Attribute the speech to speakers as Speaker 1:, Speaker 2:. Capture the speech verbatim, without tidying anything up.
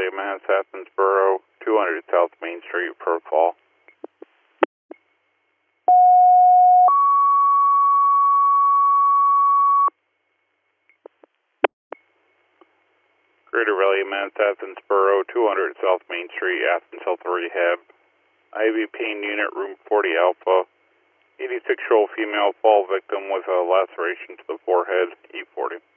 Speaker 1: Mass, Athensboro, two hundred South Main Street, per call. Greater Raleigh, Mass, Athensboro, two hundred South Main Street, Athens Health Rehab. I V pain unit, room forty Alpha. eighty-six-year-old female fall victim with a laceration to the forehead, E forty.